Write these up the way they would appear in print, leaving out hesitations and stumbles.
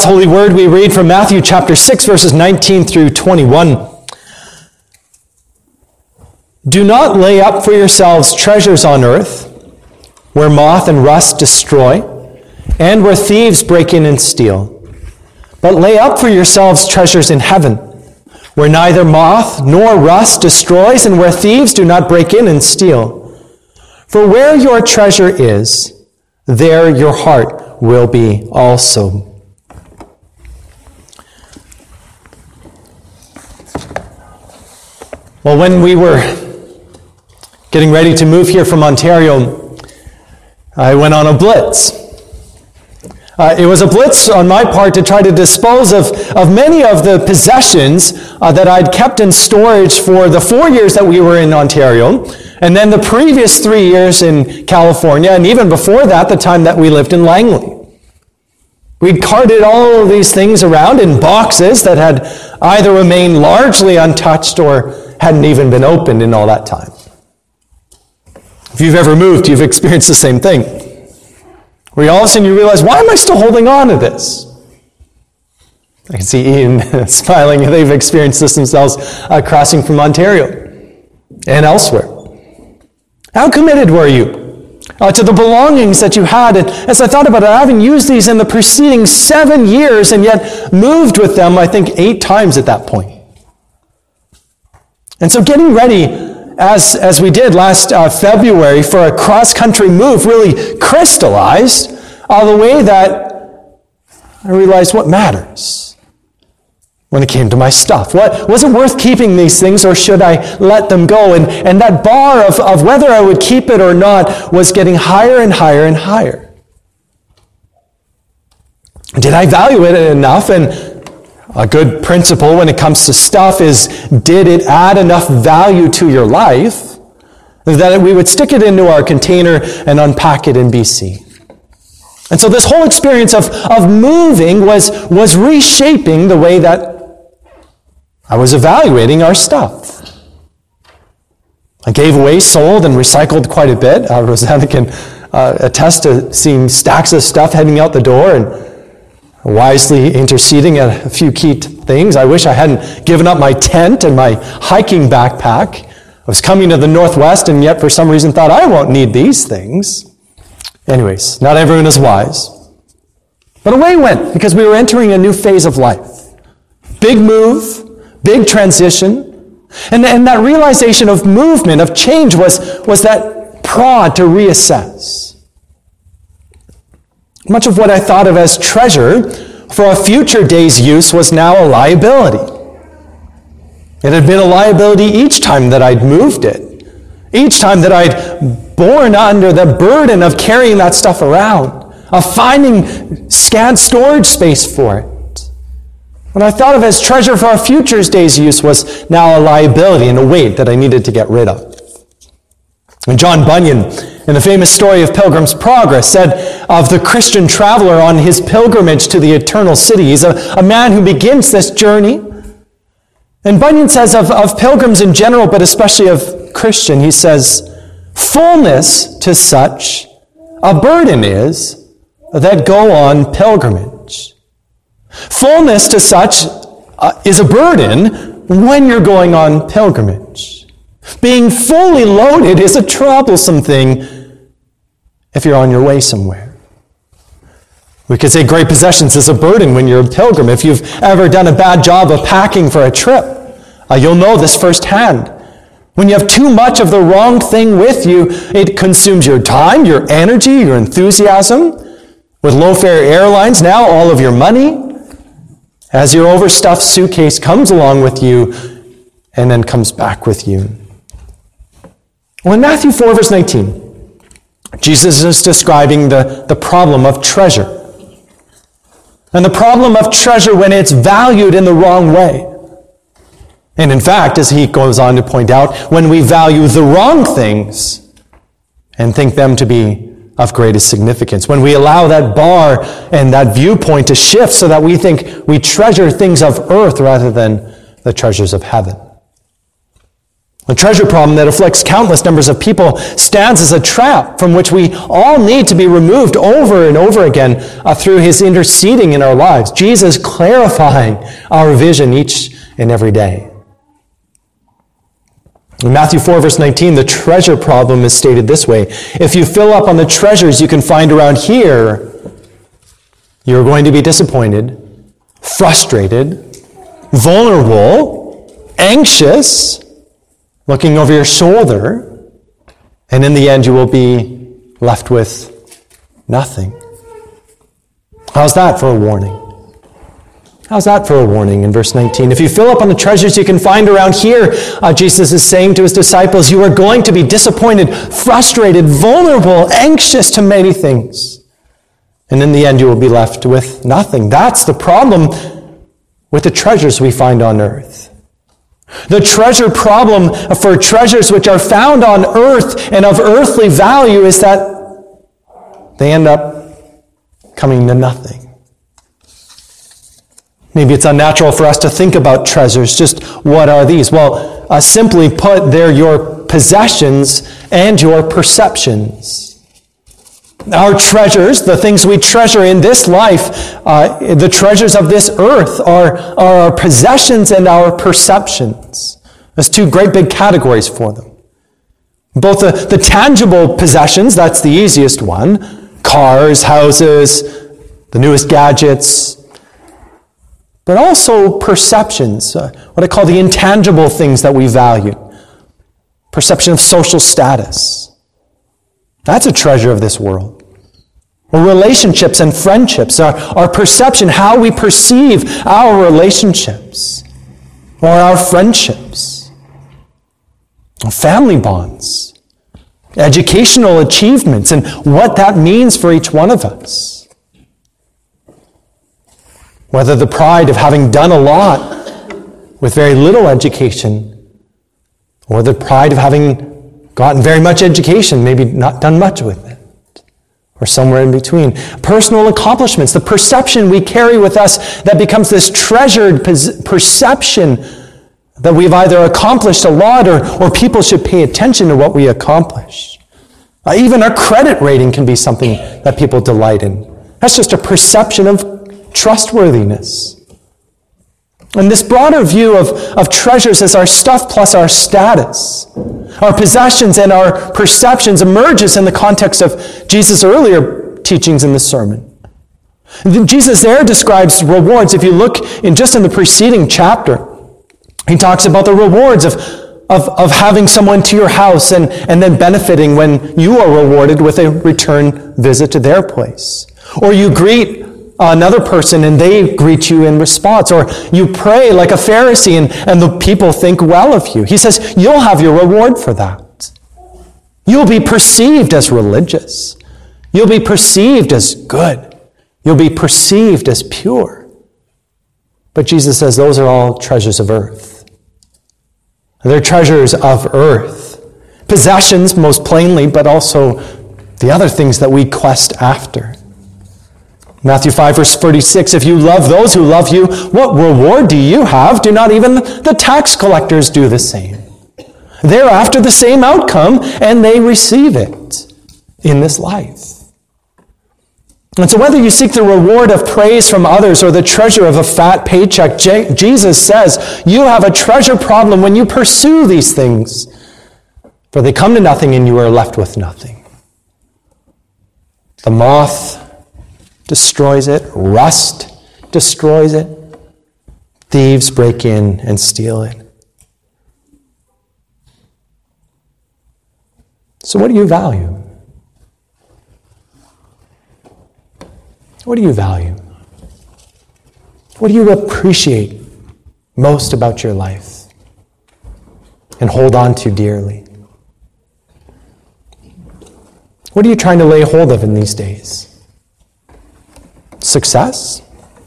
God's holy word, we read from Matthew chapter 6, verses 19 through 21. Do not lay up for yourselves treasures on earth, where moth and rust destroy, and where thieves break in and steal. But lay up for yourselves treasures in heaven, where neither moth nor rust destroys, and where thieves do not break in and steal. For where your treasure is, there your heart will be also. Well, when we were getting ready to move here from Ontario, I went on a blitz. It was a blitz on my part to try to dispose of many of the possessions that I'd kept in storage for the 4 years that we were in Ontario, and then the previous 3 years in California, and even before that, the time that we lived in Langley. We'd carted all of these things around in boxes that had either remained largely untouched or hadn't even been opened in all that time. If you've ever moved, you've experienced the same thing. Where all of a sudden you realize, why am I still holding on to this? I can see Ian smiling. They've experienced this themselves crossing from Ontario and elsewhere. How committed were you to the belongings that you had? And as I thought about it, having used these in the preceding 7 years and yet moved with them, I think 8 times at that point. And so getting ready, as we did last February, for a cross-country move really crystallized the way that I realized what matters when it came to my stuff. What was it worth keeping these things, or should I let them go? And that bar of whether I would keep it or not was getting higher and higher and higher. Did I value it enough? And a good principle when it comes to stuff is, did it add enough value to your life that we would stick it into our container and unpack it in BC? And so this whole experience of moving was reshaping the way that I was evaluating our stuff. I gave away, sold, and recycled quite a bit. Rosanna can attest to seeing stacks of stuff heading out the door and wisely interceding at a few key things. I wish I hadn't given up my tent and my hiking backpack. I was coming to the Northwest and yet for some reason thought I won't need these things. Anyways, not everyone is wise. But away went, because we were entering a new phase of life. Big move, big transition. And that realization of movement, of change was that prod to reassess. Much of what I thought of as treasure for a future day's use was now a liability. It had been a liability each time that I'd moved it. Each time that I'd borne under the burden of carrying that stuff around, of finding scant storage space for it. What I thought of as treasure for a future day's use was now a liability and a weight that I needed to get rid of. And John Bunyan, in the famous story of Pilgrim's Progress, said of the Christian traveler on his pilgrimage to the eternal city, he's a man who begins this journey. And Bunyan says of pilgrims in general, but especially of Christian, he says, fullness to such a burden is that go on pilgrimage. Fullness to such is a burden when you're going on pilgrimage. Being fully loaded is a troublesome thing if you're on your way somewhere. We could say great possessions is a burden when you're a pilgrim. If you've ever done a bad job of packing for a trip, you'll know this firsthand. When you have too much of the wrong thing with you, it consumes your time, your energy, your enthusiasm. With low-fare airlines now, all of your money, as your overstuffed suitcase comes along with you and then comes back with you. Well, in Matthew 4, verse 19, Jesus is describing the problem of treasure. And the problem of treasure when it's valued in the wrong way. And in fact, as he goes on to point out, when we value the wrong things and think them to be of greatest significance, when we allow that bar and that viewpoint to shift so that we think we treasure things of earth rather than the treasures of heaven. The treasure problem that afflicts countless numbers of people stands as a trap from which we all need to be removed over and over again through his interceding in our lives. Jesus clarifying our vision each and every day. In Matthew 4, verse 19, the treasure problem is stated this way. If you fill up on the treasures you can find around here, you're going to be disappointed, frustrated, vulnerable, anxious, looking over your shoulder, and in the end you will be left with nothing. How's that for a warning? How's that for a warning in verse 19? If you fill up on the treasures you can find around here, Jesus is saying to his disciples, you are going to be disappointed, frustrated, vulnerable, anxious to many things. And in the end you will be left with nothing. That's the problem with the treasures we find on earth. The treasure problem for treasures which are found on earth and of earthly value is that they end up coming to nothing. Maybe it's unnatural for us to think about treasures. Just what are these? Well, simply put, they're your possessions and your perceptions. Our treasures, the things we treasure in this life, the treasures of this earth are our possessions and our perceptions. There's two great big categories for them. Both the tangible possessions, that's the easiest one, cars, houses, the newest gadgets, but also perceptions, what I call the intangible things that we value. Perception of social status. That's a treasure of this world. Or relationships and friendships, our perception, how we perceive our relationships, or our friendships, family bonds, educational achievements, and what that means for each one of us. Whether the pride of having done a lot with very little education, or the pride of having gotten very much education, maybe not done much with it, or somewhere in between. Personal accomplishments, the perception we carry with us that becomes this treasured perception that we've either accomplished a lot or people should pay attention to what we accomplish. Even our credit rating can be something that people delight in. That's just a perception of trustworthiness. And this broader view of treasures as our stuff plus our status, our possessions and our perceptions emerges in the context of Jesus' earlier teachings in the sermon. Jesus there describes rewards. If you look in the preceding chapter, he talks about the rewards of having someone to your house and then benefiting when you are rewarded with a return visit to their place. Or you greet another person and they greet you in response. Or you pray like a Pharisee and the people think well of you. He says you'll have your reward for that. You'll be perceived as religious. You'll be perceived as good. You'll be perceived as pure. But Jesus says those are all treasures of earth. They're treasures of earth. Possessions, most plainly, but also the other things that we quest after. Matthew 5, verse 46, if you love those who love you, what reward do you have? Do not even the tax collectors do the same? They're after the same outcome, and they receive it in this life. And so whether you seek the reward of praise from others or the treasure of a fat paycheck, Jesus says you have a treasure problem when you pursue these things, for they come to nothing and you are left with nothing. The moth destroys it, rust destroys it, thieves break in and steal it. So what do you value? What do you value? What do you appreciate most about your life and hold on to dearly? What are you trying to lay hold of in these days? Success?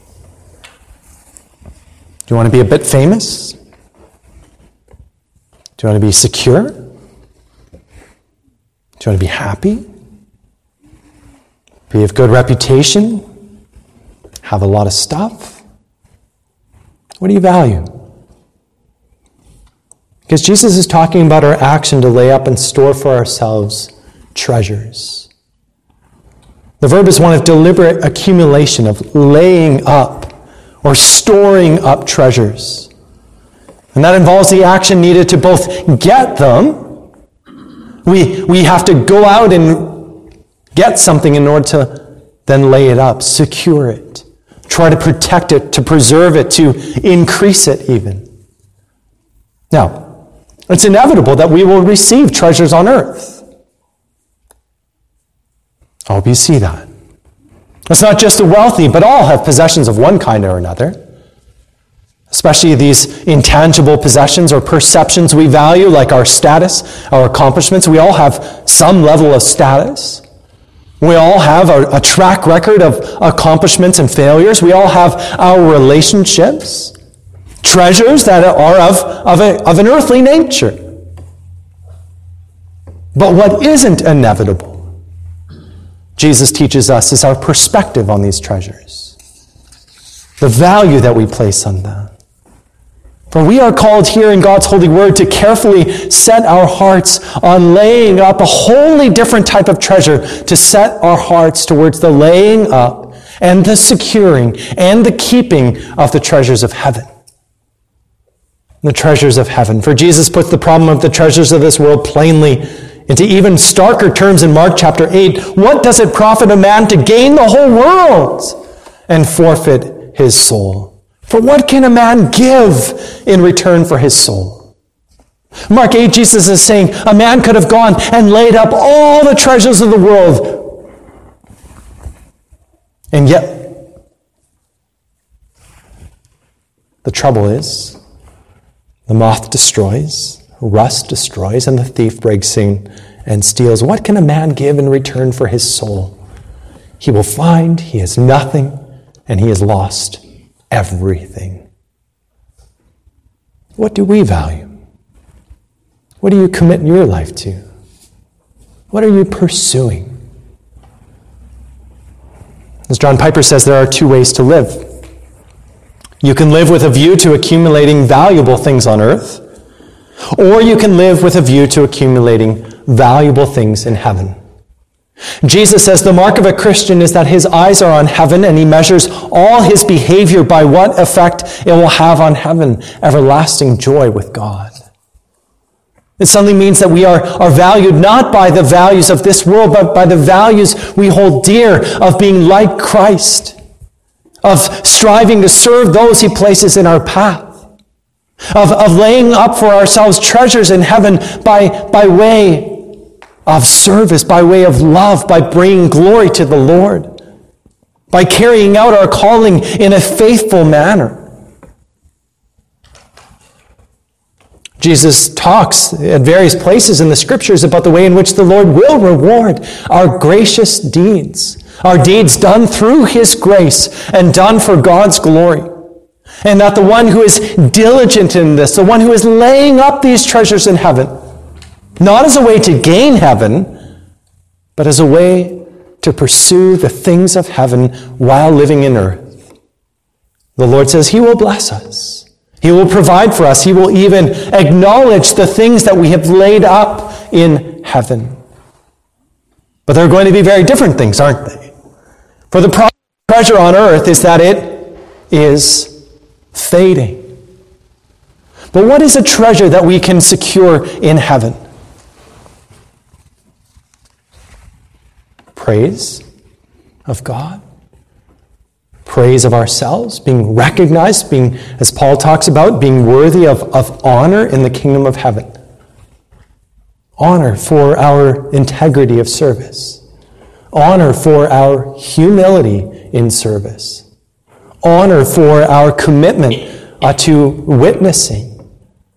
Do you want to be a bit famous? Do you want to be secure? Do you want to be happy? Be of good reputation? Have a lot of stuff? What do you value? Because Jesus is talking about our action to lay up and store for ourselves treasures. The verb is one of deliberate accumulation, of laying up or storing up treasures. And that involves the action needed to both get them. We have to go out and get something in order to then lay it up, secure it, try to protect it, to preserve it, to increase it even. Now, it's inevitable that we will receive treasures on earth. I hope you see that. It's not just the wealthy, but all have possessions of one kind or another. Especially these intangible possessions or perceptions we value, like our status, our accomplishments. We all have some level of status. We all have a track record of accomplishments and failures. We all have our relationships, treasures that are of an earthly nature. But what isn't inevitable, Jesus teaches us, is our perspective on these treasures, the value that we place on them. For we are called here in God's holy word to carefully set our hearts on laying up a wholly different type of treasure, to set our hearts towards the laying up and the securing and the keeping of the treasures of heaven. The treasures of heaven. For Jesus puts the problem of the treasures of this world plainly into even starker terms in Mark chapter 8. What does it profit a man to gain the whole world and forfeit his soul? For what can a man give in return for his soul? Mark 8, Jesus is saying a man could have gone and laid up all the treasures of the world. And yet, the trouble is, the moth destroys, rust destroys, and the thief breaks in and steals. What can a man give in return for his soul? He will find he has nothing, and he has lost everything. What do we value? What do you commit your life to? What are you pursuing? As John Piper says, there are two ways to live. You can live with a view to accumulating valuable things on earth, or you can live with a view to accumulating valuable things in heaven. Jesus says the mark of a Christian is that his eyes are on heaven, and he measures all his behavior by what effect it will have on heaven, everlasting joy with God. It suddenly means that we are valued not by the values of this world, but by the values we hold dear of being like Christ, of striving to serve those he places in our path, of laying up for ourselves treasures in heaven by way of service, by way of love, by bringing glory to the Lord, by carrying out our calling in a faithful manner. Jesus talks at various places in the Scriptures about the way in which the Lord will reward our gracious deeds, our deeds done through his grace and done for God's glory. And that the one who is diligent in this, the one who is laying up these treasures in heaven, not as a way to gain heaven, but as a way to pursue the things of heaven while living in earth. The Lord says he will bless us. He will provide for us. He will even acknowledge the things that we have laid up in heaven. But they're going to be very different things, aren't they? For the problem with treasure on earth is that it is fading. But what is a treasure that we can secure in heaven? Praise of God, praise of ourselves, being recognized, being, as Paul talks about, being worthy of honor in the kingdom of heaven. Honor for our integrity of service. Honor for our humility in service. Honor for our commitment to witnessing.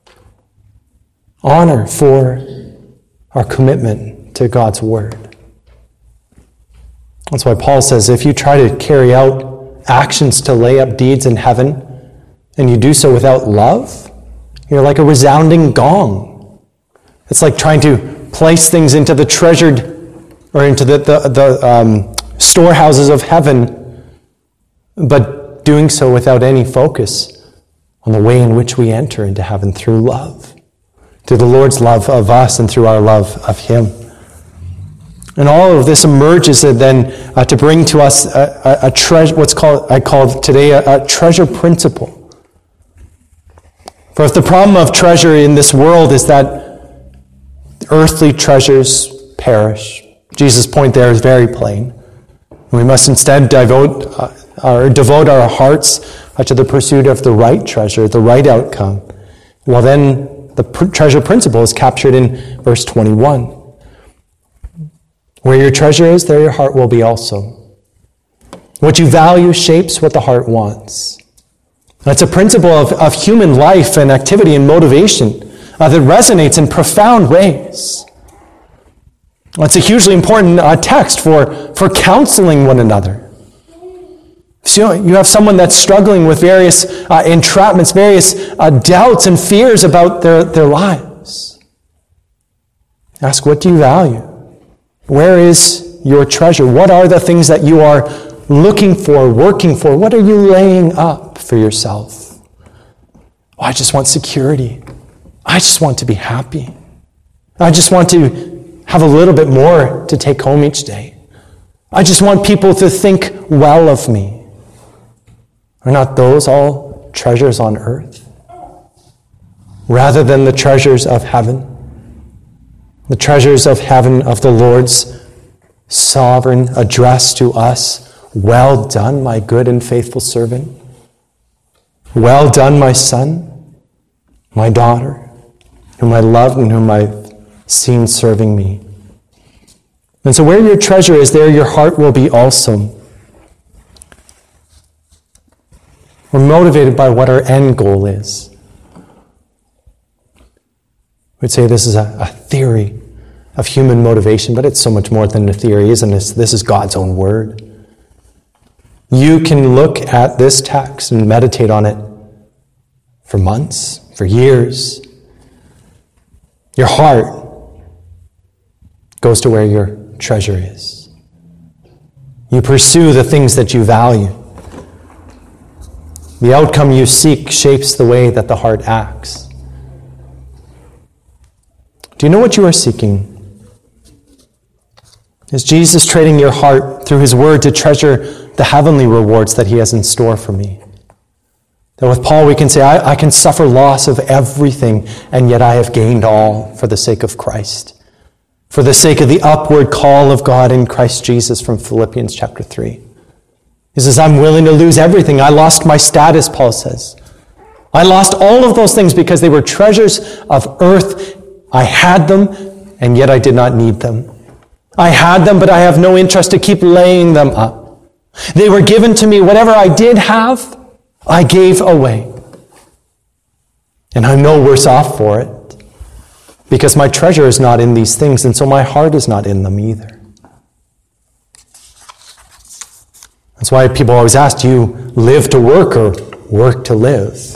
Honor for our commitment to God's word. That's why Paul says if you try to carry out actions to lay up deeds in heaven, and you do so without love, you're like a resounding gong. It's like trying to place things into the treasured, or into the storehouses of heaven, but doing so without any focus on the way in which we enter into heaven through love. through the Lord's love of us and through our love of him. And all of this emerges then to bring to us a treasure, I call today a treasure principle. For if the problem of treasure in this world is that earthly treasures perish, Jesus' point there is very plain. We must instead devote our hearts to the pursuit of the right treasure, the right outcome. Well, then the treasure principle is captured in verse 21. Where your treasure is, there your heart will be also. What you value shapes what the heart wants. That's a principle of human life and activity and motivation that resonates in profound ways. It's a hugely important text for counseling one another. So you have someone that's struggling with various entrapments, various doubts and fears about their lives. Ask, what do you value? Where is your treasure? What are the things that you are looking for, working for? What are you laying up for yourself? Oh, I just want security. I just want to be happy. I just want to have a little bit more to take home each day. I just want people to think well of me. Are not those all treasures on earth? Rather than the treasures of heaven? The treasures of heaven of the Lord's sovereign address to us. Well done, my good and faithful servant. Well done, my son, my daughter, whom I love and whom I've seen serving me. And so where your treasure is, there your heart will be also. We're motivated by what our end goal is. We'd say this is a theory of human motivation, but it's so much more than a theory, isn't it? This is God's own word. You can look at this text and meditate on it for months, for years. Your heart goes to where your treasure is. You pursue the things that you value. The outcome you seek shapes the way that the heart acts. Do you know what you are seeking? Is Jesus trading your heart through his word to treasure the heavenly rewards that he has in store for me? That with Paul we can say, I can suffer loss of everything, and yet I have gained all for the sake of Christ. For the sake of the upward call of God in Christ Jesus from Philippians chapter 3. He says, I'm willing to lose everything. I lost my status, Paul says. I lost all of those things because they were treasures of earth. I had them, and yet I did not need them. I had them, but I have no interest to keep laying them up. They were given to me. Whatever I did have, I gave away. And I'm no worse off for it, because my treasure is not in these things, and so my heart is not in them either. That's why people always ask, do you live to work or work to live?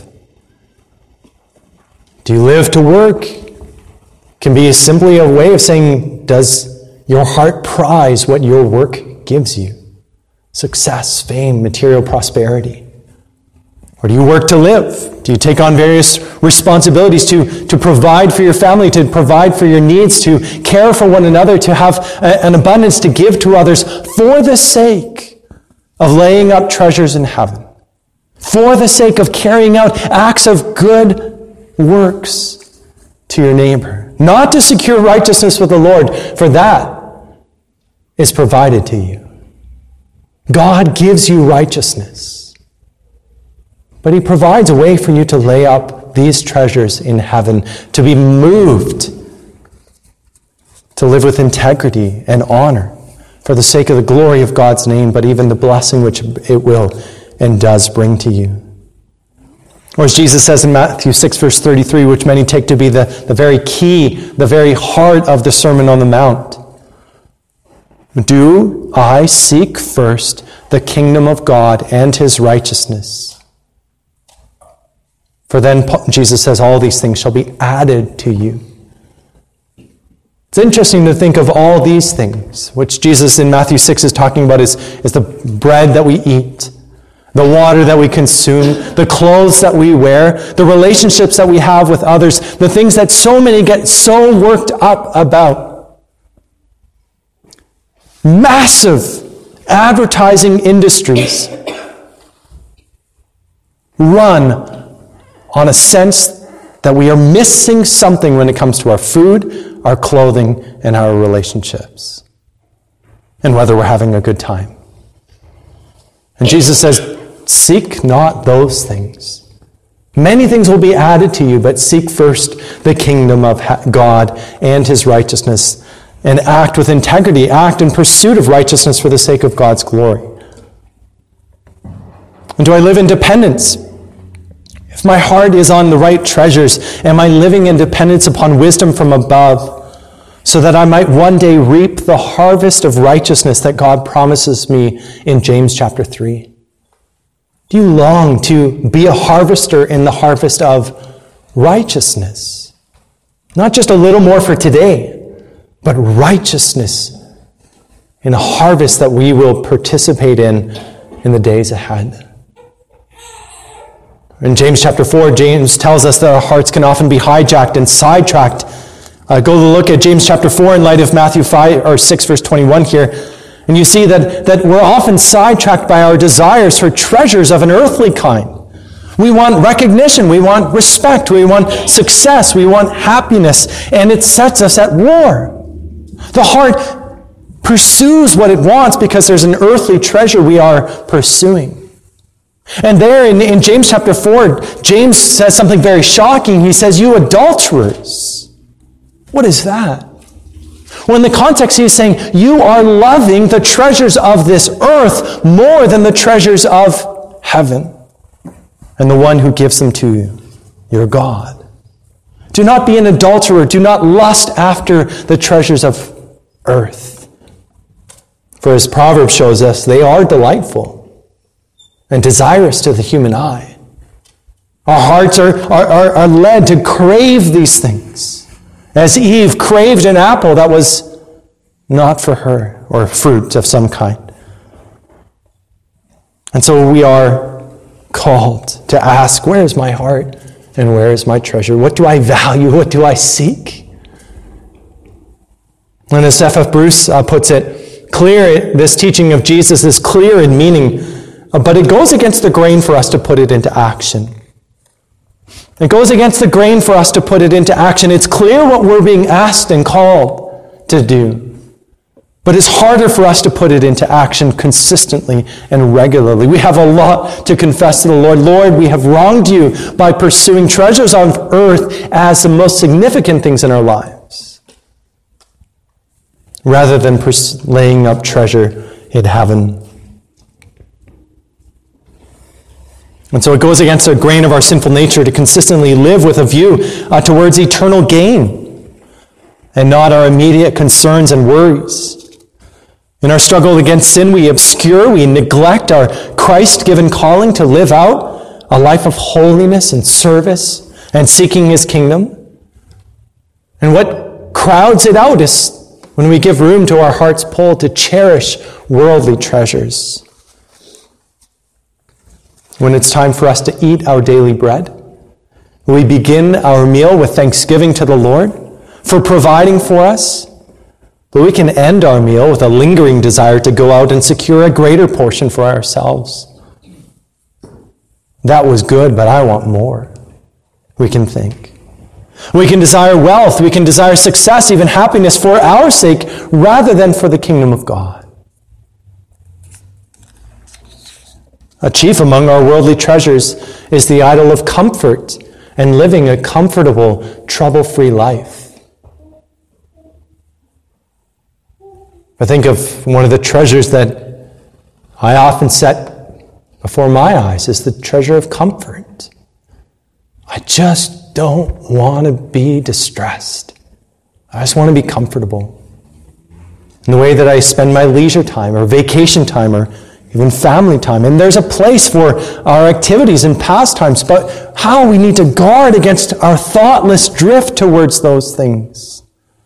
Do you live to work? Can be simply a way of saying, does your heart prize what your work gives you? Success, fame, material prosperity. Or do you work to live? Do you take on various responsibilities to provide for your family, to provide for your needs, to care for one another, to have an abundance to give to others for the sake of laying up treasures in heaven, for the sake of carrying out acts of good works to your neighbor, not to secure righteousness with the Lord, for that is provided to you. God gives you righteousness, but he provides a way for you to lay up these treasures in heaven, to be moved, to live with integrity and honor for the sake of the glory of God's name, but even the blessing which it will and does bring to you. Or as Jesus says in Matthew 6, verse 33, which many take to be the very key, the very heart of the Sermon on the Mount. Do I seek first the kingdom of God and his righteousness? For then, Jesus says, all these things shall be added to you. It's interesting to think of all these things, which Jesus in Matthew 6 is talking about is the bread that we eat, the water that we consume, the clothes that we wear, the relationships that we have with others, the things that so many get so worked up about. Massive advertising industries run on a sense that we are missing something when it comes to our food, our clothing, and our relationships, and whether we're having a good time. And Jesus says, seek not those things. Many things will be added to you, but seek first the kingdom of God and his righteousness, and act with integrity, act in pursuit of righteousness for the sake of God's glory. And do I live in dependence? If my heart is on the right treasures, am I living in dependence upon wisdom from above, so that I might one day reap the harvest of righteousness that God promises me in James chapter 3? Do you long to be a harvester in the harvest of righteousness? Not just a little more for today, but righteousness in a harvest that we will participate in the days ahead. In James chapter 4, James tells us that our hearts can often be hijacked and sidetracked. Go to look at James chapter 4 in light of Matthew 5 or 6 verse 21 here. And you see that we're often sidetracked by our desires for treasures of an earthly kind. We want recognition, we want respect, we want success, we want happiness, and it sets us at war. The heart pursues what it wants because there's an earthly treasure we are pursuing. And there in James chapter 4, James says something very shocking. He says, you adulterers. What is that? Well, in the context, he's saying, you are loving the treasures of this earth more than the treasures of heaven, and the one who gives them to you, your God. Do not be an adulterer. Do not lust after the treasures of earth. For as Proverbs shows us, they are delightful and desirous to the human eye. Our hearts are led to crave these things. As Eve craved an apple that was not for her, or fruit of some kind. And so we are called to ask, where is my heart and where is my treasure? What do I value? What do I seek? And as F.F. Bruce puts it, this teaching of Jesus is clear in meaning, but it goes against the grain for us to put it into action. It goes against the grain for us to put it into action. It's clear what we're being asked and called to do. But it's harder for us to put it into action consistently and regularly. We have a lot to confess to the Lord. Lord, we have wronged you by pursuing treasures on earth as the most significant things in our lives, rather than laying up treasure in heaven. And so it goes against the grain of our sinful nature to consistently live with a view towards eternal gain and not our immediate concerns and worries. In our struggle against sin, we obscure, we neglect our Christ-given calling to live out a life of holiness and service and seeking his kingdom. And what crowds it out is when we give room to our heart's pull to cherish worldly treasures. When it's time for us to eat our daily bread, we begin our meal with thanksgiving to the Lord for providing for us, but we can end our meal with a lingering desire to go out and secure a greater portion for ourselves. That was good, but I want more, we can think. We can desire wealth, we can desire success, even happiness for our sake, rather than for the kingdom of God. A chief among our worldly treasures is the idol of comfort and living a comfortable, trouble-free life. I think of one of the treasures that I often set before my eyes is the treasure of comfort. I just don't want to be distressed. I just want to be comfortable. In the way that I spend my leisure time or vacation time or even family time. And there's a place for our activities and pastimes, but how we need to guard against our thoughtless drift towards those things.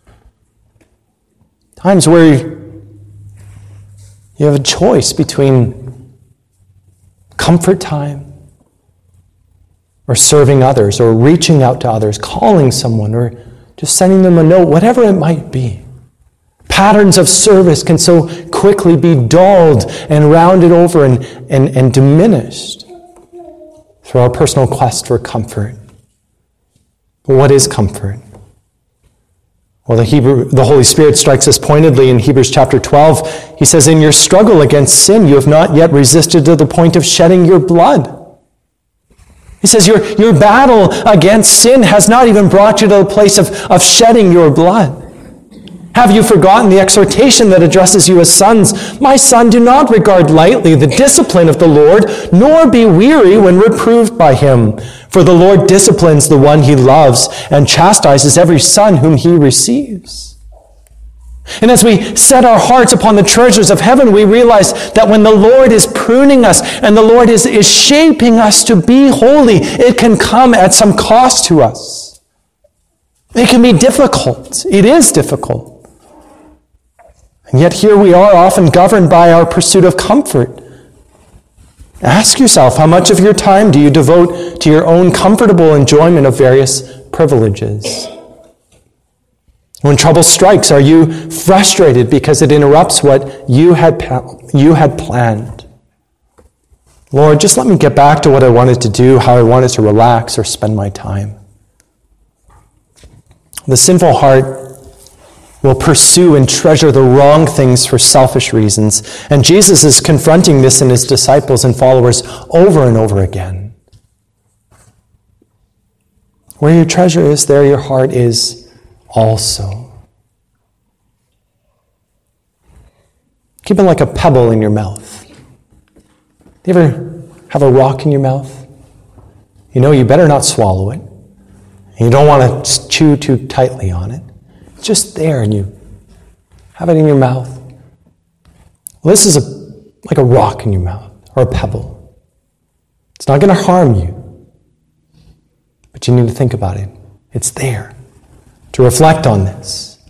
Times where you have a choice between comfort time, or serving others, or reaching out to others, calling someone, or just sending them a note, whatever it might be. Patterns of service can so quickly be dulled and rounded over and diminished through our personal quest for comfort. But what is comfort? Well, the Holy Spirit strikes us pointedly in Hebrews chapter 12. He says, in your struggle against sin, you have not yet resisted to the point of shedding your blood. He says, your battle against sin has not even brought you to the place of shedding your blood. Have you forgotten the exhortation that addresses you as sons? My son, do not regard lightly the discipline of the Lord, nor be weary when reproved by him. For the Lord disciplines the one he loves and chastises every son whom he receives. And as we set our hearts upon the treasures of heaven, we realize that when the Lord is pruning us and the Lord is shaping us to be holy, it can come at some cost to us. It can be difficult. It is difficult. And yet here we are, often governed by our pursuit of comfort. Ask yourself, how much of your time do you devote to your own comfortable enjoyment of various privileges? When trouble strikes, are you frustrated because it interrupts what you had planned? Lord, just let me get back to what I wanted to do, how I wanted to relax or spend my time. The sinful heart will pursue and treasure the wrong things for selfish reasons. And Jesus is confronting this in his disciples and followers over and over again. Where your treasure is, there your heart is also. Keep it like a pebble in your mouth. Do you ever have a rock in your mouth? You know you better not swallow it. And you don't want to chew too tightly on it. It's just there and you have it in your mouth. Well, this is like a rock in your mouth or a pebble. It's not going to harm you. But you need to think about it. It's there. To reflect on this.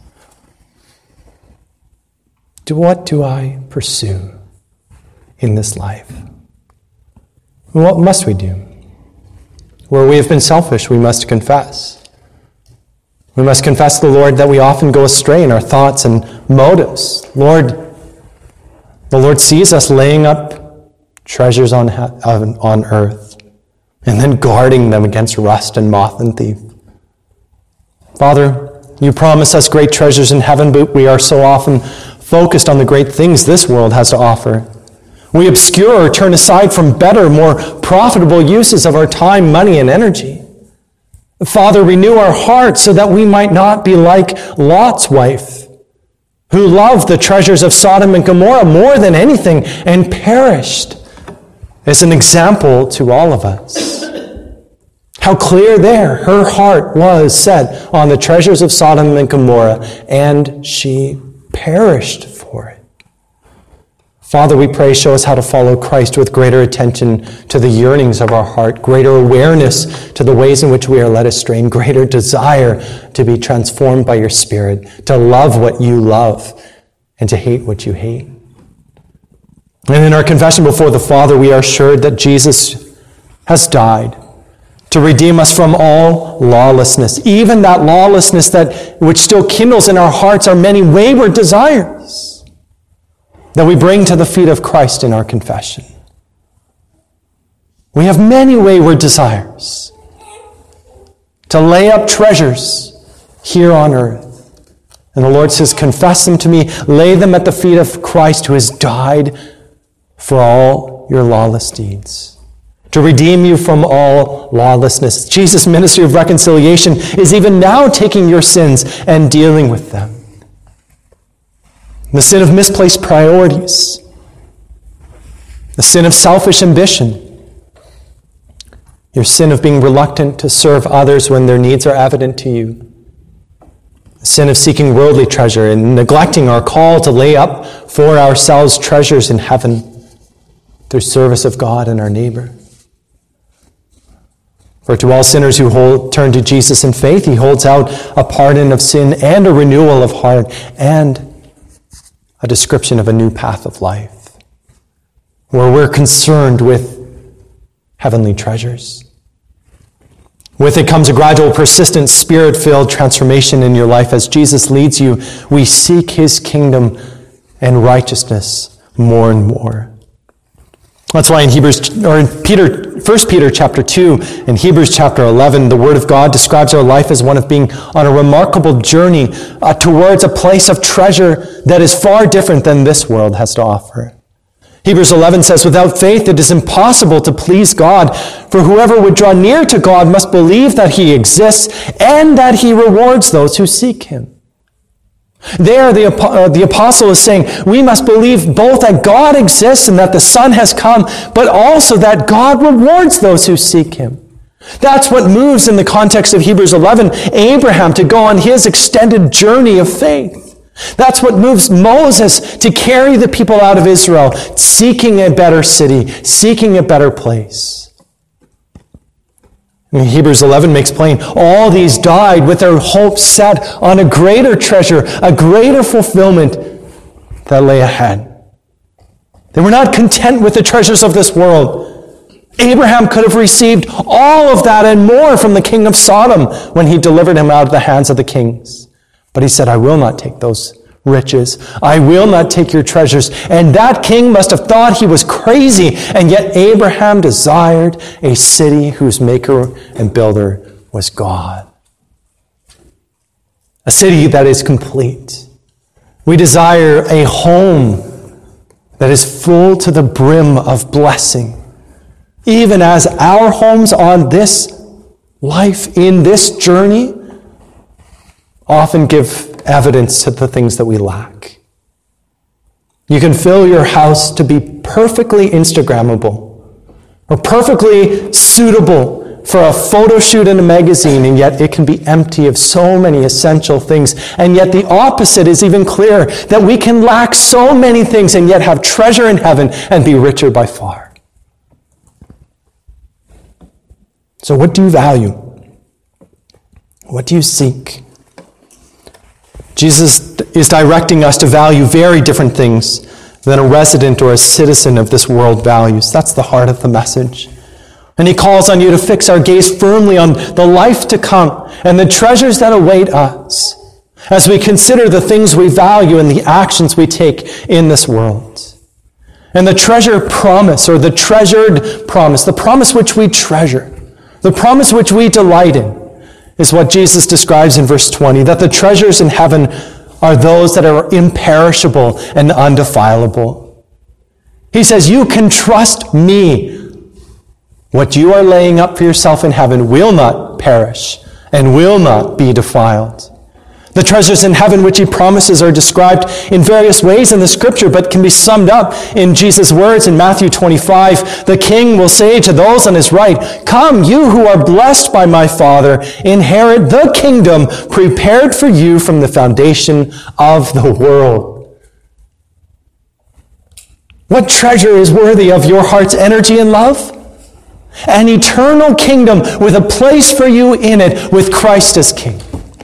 What do I pursue in this life? What must we do? Where we have been selfish, we must confess. We must confess to the Lord that we often go astray in our thoughts and motives. The Lord sees us laying up treasures on earth and then guarding them against rust and moth and thief. Father, you promise us great treasures in heaven, but we are so often focused on the great things this world has to offer. We obscure or turn aside from better, more profitable uses of our time, money, and energy. Father, renew our hearts so that we might not be like Lot's wife, who loved the treasures of Sodom and Gomorrah more than anything and perished, as an example to all of us. How clear there her heart was set on the treasures of Sodom and Gomorrah, and she perished for it. Father, we pray, show us how to follow Christ with greater attention to the yearnings of our heart, greater awareness to the ways in which we are led astray, and greater desire to be transformed by your Spirit, to love what you love and to hate what you hate. And in our confession before the Father, we are assured that Jesus has died to redeem us from all lawlessness, even that lawlessness which still kindles in our hearts our many wayward desires that we bring to the feet of Christ in our confession. We have many wayward desires to lay up treasures here on earth. And the Lord says, confess them to me, lay them at the feet of Christ who has died for all your lawless deeds, to redeem you from all lawlessness. Jesus' ministry of reconciliation is even now taking your sins and dealing with them. The sin of misplaced priorities, the sin of selfish ambition, your sin of being reluctant to serve others when their needs are evident to you, the sin of seeking worldly treasure and neglecting our call to lay up for ourselves treasures in heaven through service of God and our neighbor. For to all sinners who turn to Jesus in faith, he holds out a pardon of sin and a renewal of heart and a description of a new path of life, where we're concerned with heavenly treasures. With it comes a gradual, persistent, spirit-filled transformation in your life. As Jesus leads you, we seek his kingdom and righteousness more and more. That's why in 1 Peter chapter 2 and Hebrews chapter 11, the Word of God describes our life as one of being on a remarkable journey towards a place of treasure that is far different than this world has to offer. Hebrews 11 says, without faith it is impossible to please God, for whoever would draw near to God must believe that he exists and that he rewards those who seek him. There, the apostle is saying, we must believe both that God exists and that the Son has come, but also that God rewards those who seek him. That's what moves in the context of Hebrews 11, Abraham to go on his extended journey of faith. That's what moves Moses to carry the people out of Israel, seeking a better city, seeking a better place. And Hebrews 11 makes plain, all these died with their hopes set on a greater treasure, a greater fulfillment that lay ahead. They were not content with the treasures of this world. Abraham could have received all of that and more from the king of Sodom when he delivered him out of the hands of the kings. But he said, I will not take those riches. I will not take your treasures. And that king must have thought he was crazy. And yet Abraham desired a city whose maker and builder was God. A city that is complete. We desire a home that is full to the brim of blessing. Even as our homes on this life, in this journey, often give evidence to the things that we lack. You can fill your house to be perfectly Instagrammable or perfectly suitable for a photo shoot in a magazine, and yet it can be empty of so many essential things. And yet the opposite is even clearer, that we can lack so many things and yet have treasure in heaven and be richer by far. So what do you value? What do you seek? Jesus is directing us to value very different things than a resident or a citizen of this world values. That's the heart of the message. And he calls on you to fix our gaze firmly on the life to come and the treasures that await us as we consider the things we value and the actions we take in this world. And the treasure promise, or the treasured promise, the promise which we treasure, the promise which we delight in, is what Jesus describes in verse 20, that the treasures in heaven are those that are imperishable and undefilable. He says, you can trust me. What you are laying up for yourself in heaven will not perish and will not be defiled. The treasures in heaven which he promises are described in various ways in the scripture, but can be summed up in Jesus' words in Matthew 25. The king will say to those on his right, come, you who are blessed by my Father, inherit the kingdom prepared for you from the foundation of the world. What treasure is worthy of your heart's energy and love? An eternal kingdom with a place for you in it, with Christ as king.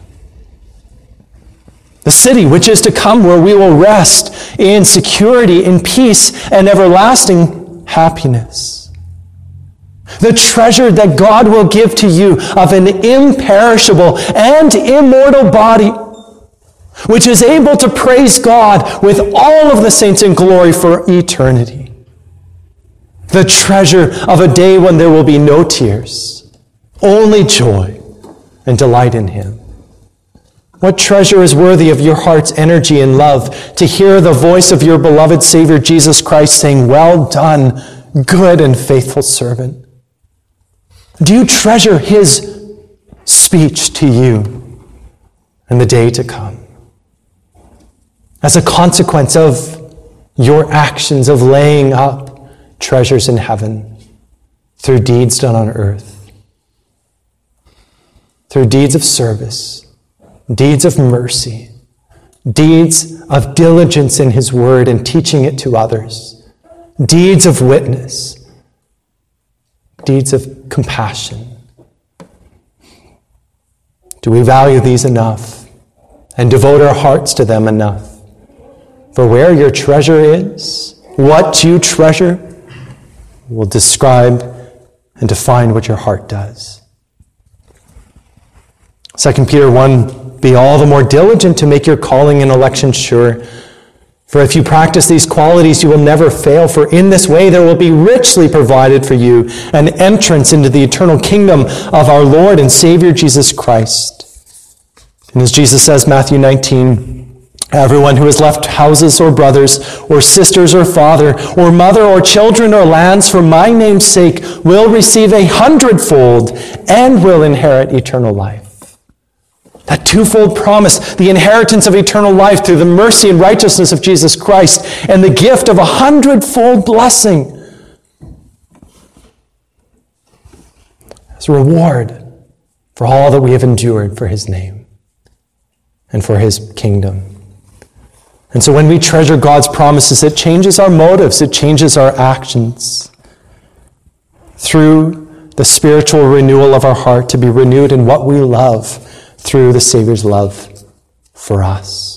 The city which is to come, where we will rest in security, in peace, and everlasting happiness. The treasure that God will give to you of an imperishable and immortal body, which is able to praise God with all of the saints in glory for eternity. The treasure of a day when there will be no tears, only joy and delight in him. What treasure is worthy of your heart's energy and love to hear the voice of your beloved Savior Jesus Christ saying, well done, good and faithful servant? Do you treasure his speech to you in the day to come? As a consequence of your actions of laying up treasures in heaven through deeds done on earth, through deeds of service, deeds of mercy, deeds of diligence in his word and teaching it to others, deeds of witness, deeds of compassion. Do we value these enough and devote our hearts to them enough? For where your treasure is, what you treasure, will describe and to find what your heart does. 2 Peter 1, be all the more diligent to make your calling and election sure. For if you practice these qualities, you will never fail, for in this way there will be richly provided for you an entrance into the eternal kingdom of our Lord and Savior Jesus Christ. And as Jesus says, Matthew 19, everyone who has left houses or brothers or sisters or father or mother or children or lands for my name's sake will receive 100-fold and will inherit eternal life. That twofold promise, the inheritance of eternal life through the mercy and righteousness of Jesus Christ, and the gift of 100-fold blessing as a reward for all that we have endured for his name and for his kingdom. And so when we treasure God's promises, it changes our motives, it changes our actions through the spiritual renewal of our heart to be renewed in what we love through the Savior's love for us.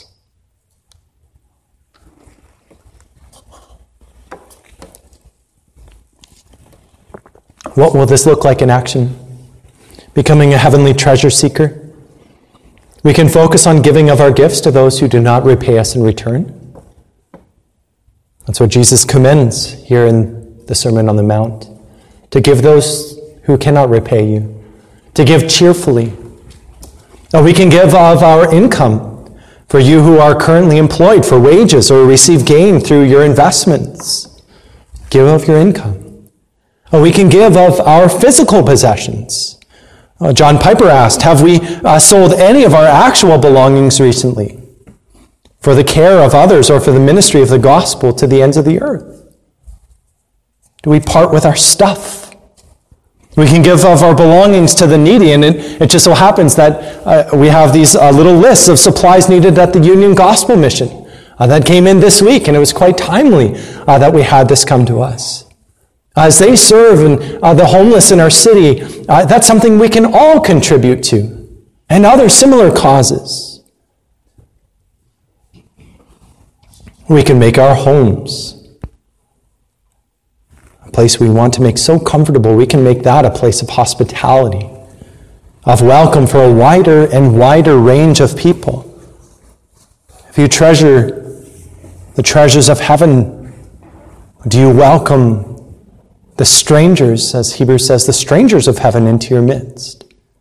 What will this look like in action? Becoming a heavenly treasure seeker? We can focus on giving of our gifts to those who do not repay us in return. That's what Jesus commends here in the Sermon on the Mount. To give those who cannot repay you. To give cheerfully. We can give of our income for you who are currently employed for wages or receive gain through your investments. Give of your income. We can give of our physical possessions. John Piper asked, have we sold any of our actual belongings recently for the care of others or for the ministry of the gospel to the ends of the earth? Do we part with our stuff? We can give of our belongings to the needy, and it just so happens that we have these little lists of supplies needed at the Union Gospel Mission that came in this week, and it was quite timely that we had this come to us. As they serve the homeless in our city, that's something we can all contribute to, and other similar causes. We can make our homes a place we want to make so comfortable, we can make that a place of hospitality, of welcome for a wider and wider range of people. If you treasure the treasures of heaven, do you welcome the strangers, as Hebrews says, the strangers of heaven into your midst?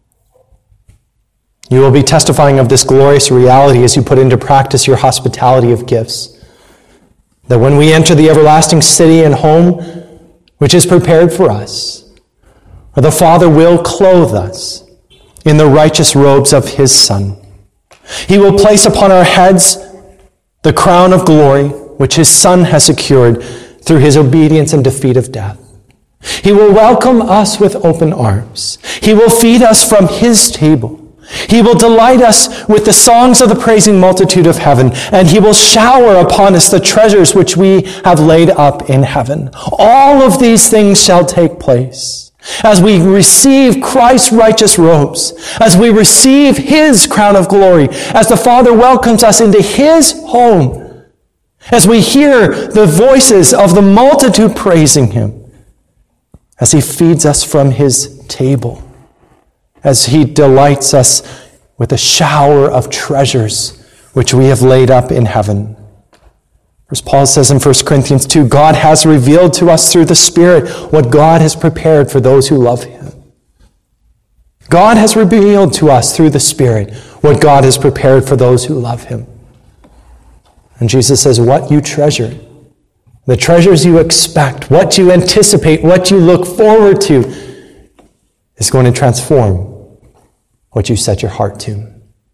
You will be testifying of this glorious reality as you put into practice your hospitality of gifts. That when we enter the everlasting city and home, which is prepared for us, the Father will clothe us in the righteous robes of his Son. He will place upon our heads the crown of glory, which his Son has secured through his obedience and defeat of death. He will welcome us with open arms. He will feed us from his table. He will delight us with the songs of the praising multitude of heaven, and he will shower upon us the treasures which we have laid up in heaven. All of these things shall take place as we receive Christ's righteous robes, as we receive his crown of glory, as the Father welcomes us into his home, as we hear the voices of the multitude praising him, as he feeds us from his table, as he delights us with a shower of treasures which we have laid up in heaven. As Paul says in 1 Corinthians 2, God has revealed to us through the Spirit what God has prepared for those who love him. God has revealed to us through the Spirit what God has prepared for those who love him. And Jesus says, what you treasure, the treasures you expect, what you anticipate, what you look forward to, is going to transform what you set your heart to.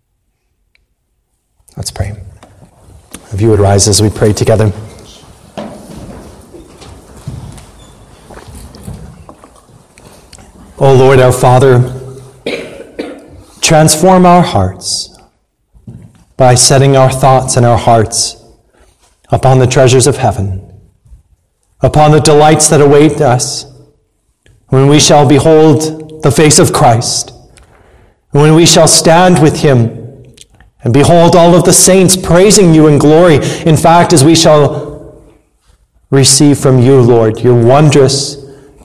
Let's pray. If you would rise as we pray together. O Lord our Father, transform our hearts by setting our thoughts and our hearts upon the treasures of heaven, upon the delights that await us when we shall behold the face of Christ, when we shall stand with him and behold all of the saints praising you in glory. In fact, as we shall receive from you, Lord, your wondrous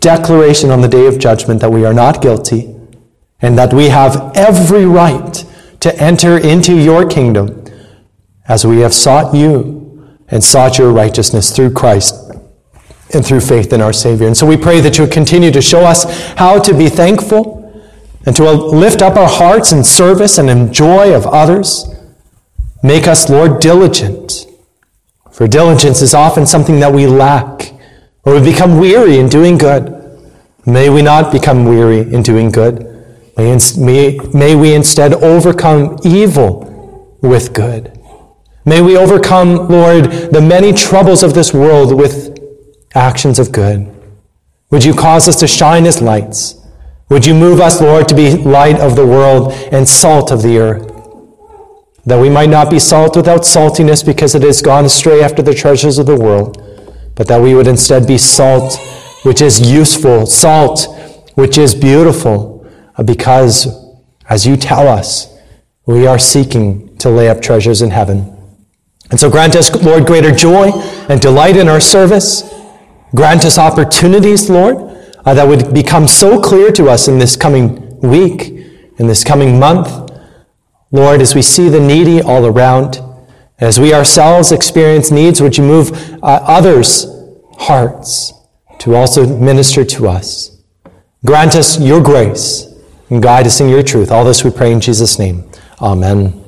declaration on the day of judgment that we are not guilty and that we have every right to enter into your kingdom as we have sought you and sought your righteousness through Christ and through faith in our Savior. And so we pray that you would continue to show us how to be thankful and to lift up our hearts in service and in joy of others. Make us, Lord, diligent. For diligence is often something that we lack, or we become weary in doing good. May we not become weary in doing good. May we instead overcome evil with good. May we overcome, Lord, the many troubles of this world with actions of good. Would you cause us to shine as lights? Would you move us, Lord, to be light of the world and salt of the earth? That we might not be salt without saltiness because it has gone astray after the treasures of the world, but that we would instead be salt which is useful, salt which is beautiful, because, as you tell us, we are seeking to lay up treasures in heaven. And so grant us, Lord, greater joy and delight in our service. Grant us opportunities, Lord, that would become so clear to us in this coming week, in this coming month. Lord, as we see the needy all around, as we ourselves experience needs, would you move others' hearts to also minister to us. Grant us your grace and guide us in your truth. All this we pray in Jesus' name. Amen.